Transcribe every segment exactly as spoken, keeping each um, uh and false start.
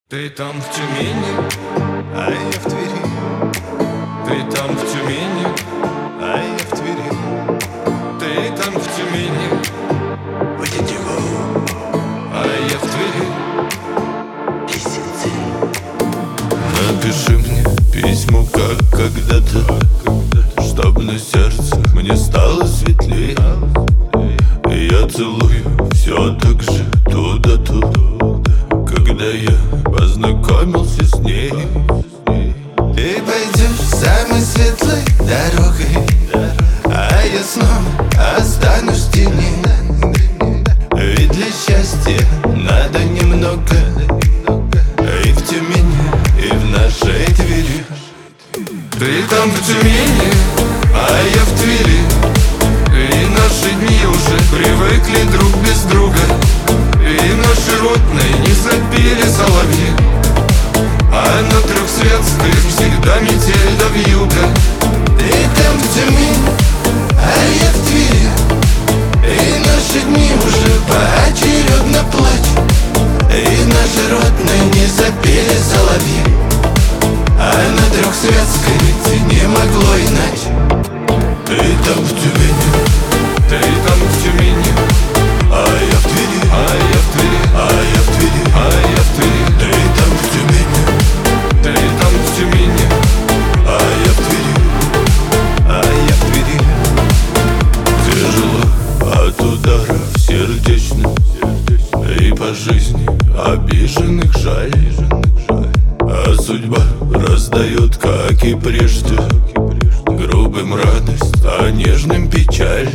Ты там в Тюмени, а я в Твери. ты там в Тюмени, а я в Твери. ты там в Тюмени, а я в Твери. Напиши мне письмо, как когда-то, чтоб на сердце мне стало светлее. Я целую все так же туда-туда, когда я познакомился с ней. Ты пойдешь самой светлой дорогой, а я снова останусь в тени. Ведь для счастья надо немного, и в Тюмени, и в нашей Твери. Ты там в Тюмени, а я в Твери. И наши дни уже привыкли друг без друга, и наши родные не запели соловьи, а на Трехсветской всегда метель да вьюга. Ты там в Тюмени, а я в Твери. И наши дни уже поочередно плачут, и наши родные не запели соловьи, а на Трехсветской ведь не могло иначе. Ты там в Тюмени, Ты там в Тюмени, а я в Твери. а я в Твери, А я в Твери, а я в Твери. ты там в Тюмени, Ты там в Тюмени, а я в Твери, а я в Твери. Тяжело от ударов сердечных, и по жизни обиженных жаль. А судьба раздает, как и прежде, грубым радость, а нежным печаль.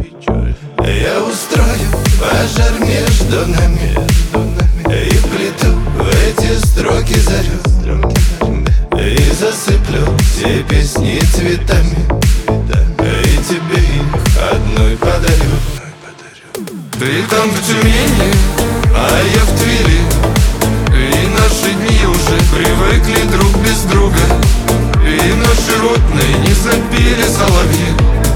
Я устрою пожар между нами и вплету в эти строки зарю, и засыплю все песни цветами, и тебе их одной подарю. Ты там в Тюмени, а я в Твери. И наши дни уже привыкли друг без друга, и наши родные не запели соловьи,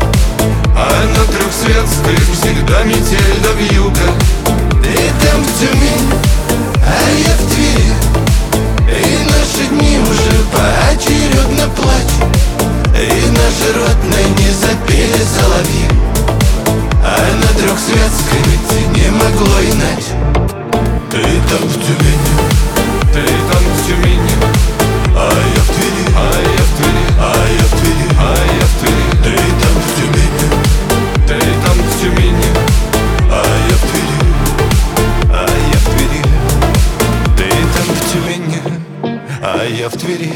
а на Трехсветской всегда метель да вьюга. Ты там в Тюмени, а я в Твери. И наши дни уже поочередно плачут, и наши родные не запели соловьи, а на Трехсветской ведь не могло иначе. Ты там в Тюмени, Ты там в Тюмени, а я в Твери. а я в Твери, А я в Твери, а я в Твери. ты там в Тюмени, Ты там в Тюмени, а я в Твери, а я в Твери. Ты там в Тюмени, а я в Твери.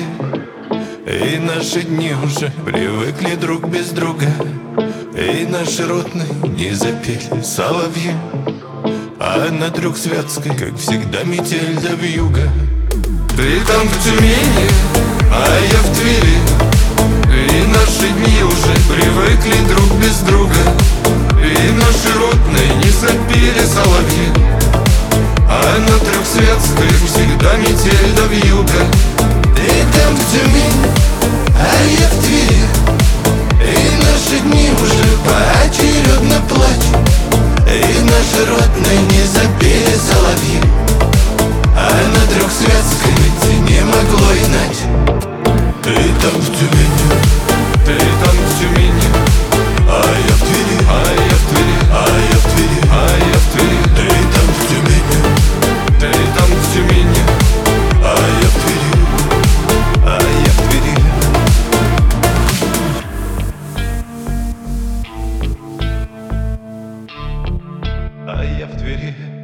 И наши дни уже привыкли друг без друга, и наши родные не запели соловьи, а на Трехсветской, как всегда, метель да вьюга. Ты там в Тюмени, а я в Твери. И наши дни уже привыкли друг без друга, и наши родные не запели соловьи, а на Трехсветской всегда метель да вьюга. Ты там в Тюмени, а я в Твери. И наши дни уже поочередно плачут, и наши родные не запели соловьи, а на Трехсветской ведь не могло иначе. Ты там в Тюмени, Ты там в Тюмени, а я в Твери. а я в Твери, А я в Твери, а я в Твери. ты там в Тюмени, Ты там в Тюмени, а я в Твери, а я в Твери. А я в Твери.